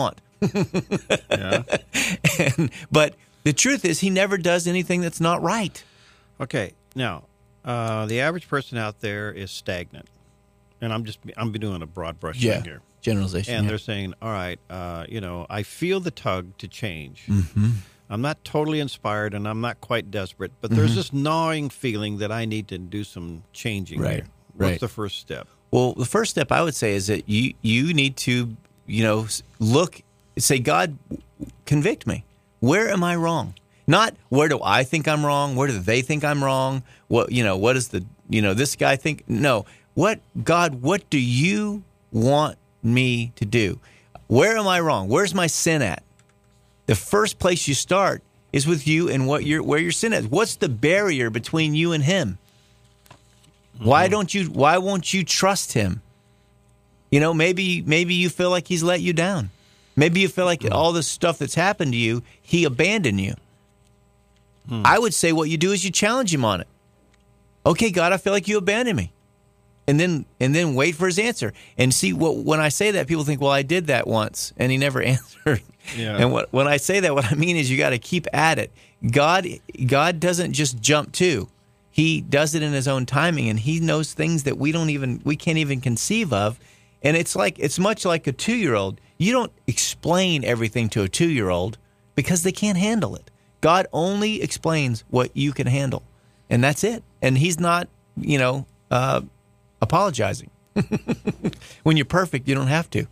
Yeah. and, but the truth is, he never does anything that's not right. Okay. Now, uh, the average person out there is stagnant. And I'm just, I'm doing a broad brush Yeah. thing here. Generalization. And yeah. they're saying, all right, uh, you know, I feel the tug to change. Mm-hmm. I'm not totally inspired and I'm not quite desperate, but there's Mhm. this gnawing feeling that I need to do some changing Right, here. What's right. the first step? Well, the first step I would say is that you you need to, you know, look, say, God, convict me. Where am I wrong? Not where do I think I'm wrong? Where do they think I'm wrong? What, you know, what does the, you know, this guy think? No. What, God, what do you want me to do? Where am I wrong? Where's my sin at? The first place you start is with you and what your where your sin is. What's the barrier between you and him? Mm-hmm. Why don't you why won't you trust him? You know, maybe maybe you feel like he's let you down. Maybe you feel like mm-hmm. all this stuff that's happened to you, he abandoned you. Mm. I would say what you do is you challenge him on it. Okay, God, I feel like you abandoned me. And then and then wait for his answer. And see, what when I say that, people think, well, I did that once, and he never answered. Yeah. And what, when I say that, what I mean is you got to keep at it. God God doesn't just jump to. He does it in his own timing, and he knows things that we don't even we can't even conceive of. And it's like it's much like a two-year-old. You don't explain everything to a two-year-old because they can't handle it. God only explains what you can handle, and that's it. And he's not, you know, uh, apologizing. When you're perfect, you don't have to.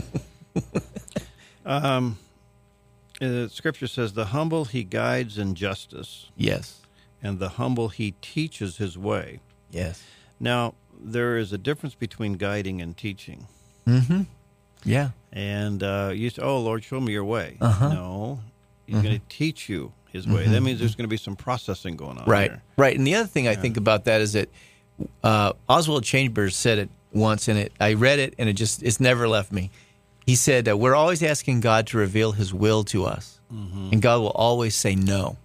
um, uh, Scripture says, the humble he guides in justice. Yes. And the humble he teaches his way. Yes. Now, there is a difference between guiding and teaching. Mm-hmm. Yeah. And uh, you say, oh, Lord, show me your way. Uh-huh. No, he's Mm-hmm. going to teach you his way. Mm-hmm. That means there's going to be some processing going on Right. there. Right. And the other thing I Yeah. think about that is that uh, Oswald Chambers said it once, and it I read it, and it just it's never left me. He said, uh, we're always asking God to reveal his will to us, Mm-hmm. and God will always say no.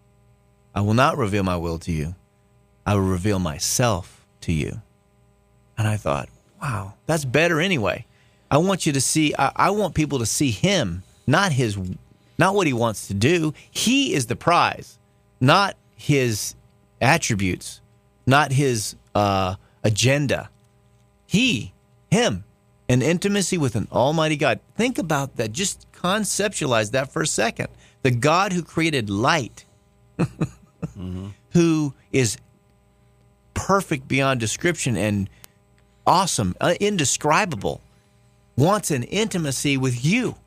I will not reveal my will to you. I will reveal myself to you. And I thought, wow, that's better anyway. I want you to see, I, I want people to see him, not his, not what he wants to do. He is the prize, not his attributes, not his uh, agenda. He, him, an intimacy with an almighty God. Think about that. Just conceptualize that for a second. The God who created light, mm-hmm. who is perfect beyond description and awesome, uh, indescribable, wants an intimacy with you.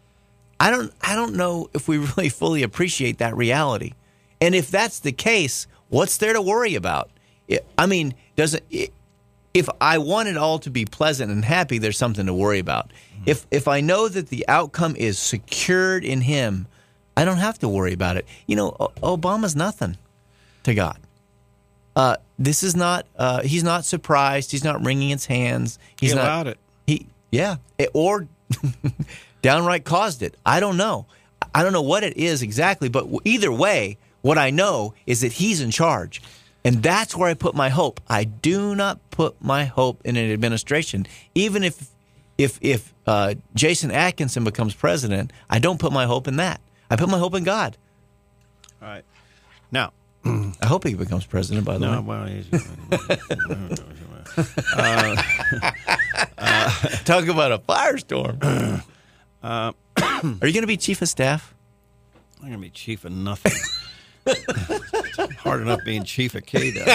I don't I don't know if we really fully appreciate that reality. And if that's the case, what's there to worry about? It, I mean, does it, it, if I want it all to be pleasant and happy, there's something to worry about. Mm-hmm. If if I know that the outcome is secured in him, I don't have to worry about it. You know, o- Obama's nothing to God. Uh, this is not. Uh, he's not surprised. He's not wringing his hands. He's He not, allowed it. He yeah, it, or downright caused it. I don't know. I don't know what it is exactly. But either way, what I know is that he's in charge, and that's where I put my hope. I do not put my hope in an administration, even if if if uh, Jason Atkinson becomes president. I don't put my hope in that. I put my hope in God. All right. Now, I hope he becomes president, by the no, way. well, he's, uh, uh, Talk about a firestorm. Uh, Are you going to be chief of staff? I'm going to be chief of nothing. Hard enough being chief of K D A.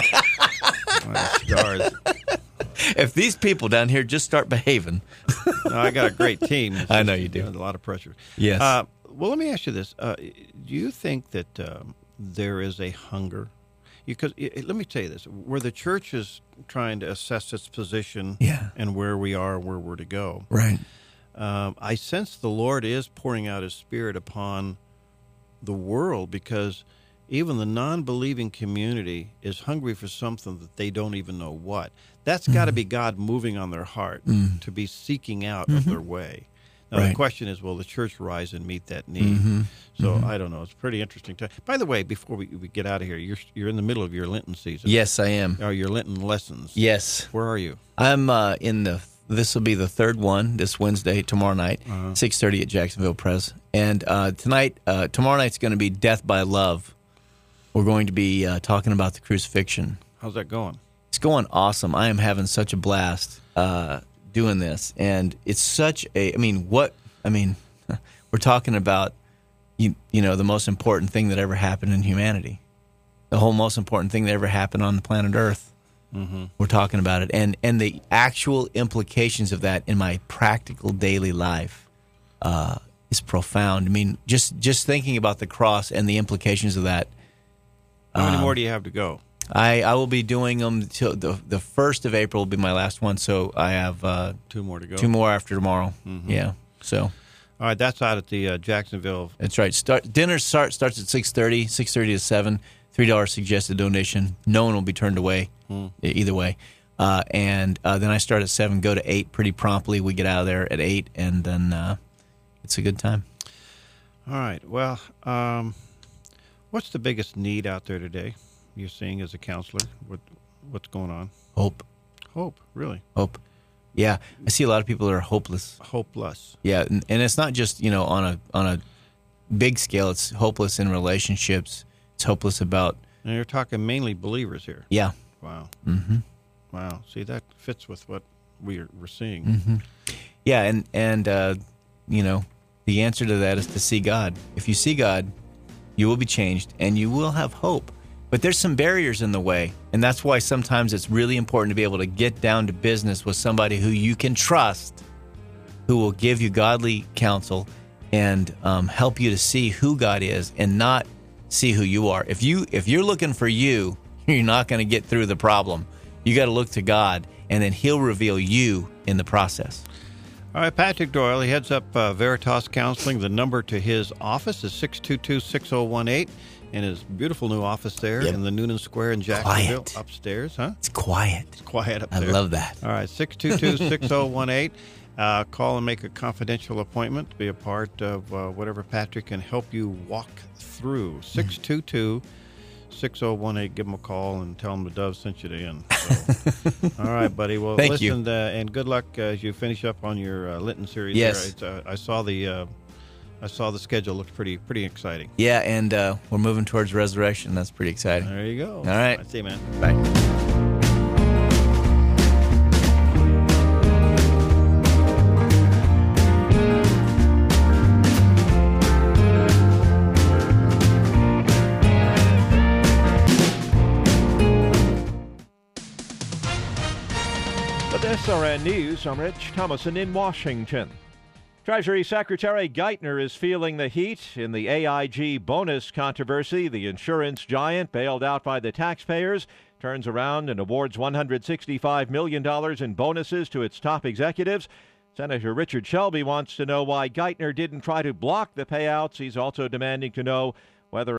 Stars. If these people down here just start behaving. No, I got a great team. It's I know just, you do. know, a lot of pressure. Yes. Uh, well, let me ask you this. Uh, do you think that um, there is a hunger? Because let me tell you this. Where the church is trying to assess its position yeah. and where we are, where we're to go. Right. Um, I sense the Lord is pouring out his Spirit upon the world because even the non-believing community is hungry for something that they don't even know what. That's mm-hmm. got to be God moving on their heart mm-hmm. to be seeking out mm-hmm. of their way. Now, right. the question is, will the church rise and meet that need? Mm-hmm. So, mm-hmm. I don't know. It's pretty interesting time. By the way, before we, we get out of here, you're you're in the middle of your Lenten season. Yes, I am. Or your Lenten lessons. Yes. Where are you? I'm uh, in the this will be the third one this Wednesday, tomorrow night, Uh-huh. six thirty at Jacksonville Pres. And uh, tonight, uh, tomorrow night's going to be Death by Love. We're going to be uh, talking about the crucifixion. How's that going? It's going awesome. I am having such a blast uh, doing this, and it's such a. I mean, what? I mean, we're talking about you. You know, the most important thing that ever happened in humanity, the whole most important thing that ever happened on the planet Earth. Mm-hmm. We're talking about it, and and the actual implications of that in my practical daily life uh, is profound. I mean, just just thinking about the cross and the implications of that. How many um, more do you have to go? I, I will be doing them till the the first of April will be my last one. So I have uh, two more to go. Two more after tomorrow. Mhm. Yeah. So. All right, that's out at the uh, Jacksonville. That's right. Start dinner start, starts at six thirty, six thirty to seven. Three dollars suggested donation. No one will be turned away. Hmm. e- Either way. Uh, and uh, then I start at seven. Go to eight pretty promptly. We get out of there at eight, and then uh, it's a good time. All right. Well, um, what's the biggest need out there today? You're seeing as a counselor, what what's going on? Hope. Hope, really? Hope. Yeah, I see a lot of people that are hopeless. Hopeless. Yeah, and, and it's not just you know on a on a big scale. It's hopeless in relationships. It's hopeless about. And you're talking mainly believers here. Yeah. Wow. Mm-hmm. Wow. See, that fits with what we're we're seeing. Mm-hmm. Yeah, and and uh, you know the answer to that is to see God. If you see God, you will be changed, and you will have hope. But there's some barriers in the way, and that's why sometimes it's really important to be able to get down to business with somebody who you can trust, who will give you godly counsel and um, help you to see who God is and not see who you are. If you if you're looking for you, you're not going to get through the problem. You got to look to God, and then He'll reveal you in the process. All right, Patrick Doyle, he heads up uh, Veritas Counseling. The number to his office is six two two, six zero one eight. In his beautiful new office there Yep. in the Noonan Square in Jacksonville. Quiet. Upstairs, huh? It's quiet. It's quiet up I there. love that. All right, six two two, six zero one eight. Uh, call and make a confidential appointment to be a part of uh, whatever Patrick can help you walk through. six two two, six zero one eight. Give him a call and tell him the Dove sent you to in. So. All right, buddy. Well, Thank listen, you. Uh, and good luck uh, as you finish up on your uh, Linton series. Yes. There. It's, uh, I saw the uh, I saw the schedule. Looked pretty pretty exciting. Yeah, and uh, we're moving towards resurrection. That's pretty exciting. There you go. All right. See you, man. Bye. With S R N News, I'm Rich Thomason in Washington. Treasury Secretary Geithner is feeling the heat in the A I G bonus controversy. The insurance giant, bailed out by the taxpayers, turns around and awards one hundred sixty-five million dollars in bonuses to its top executives. Senator Richard Shelby wants to know why Geithner didn't try to block the payouts. He's also demanding to know whether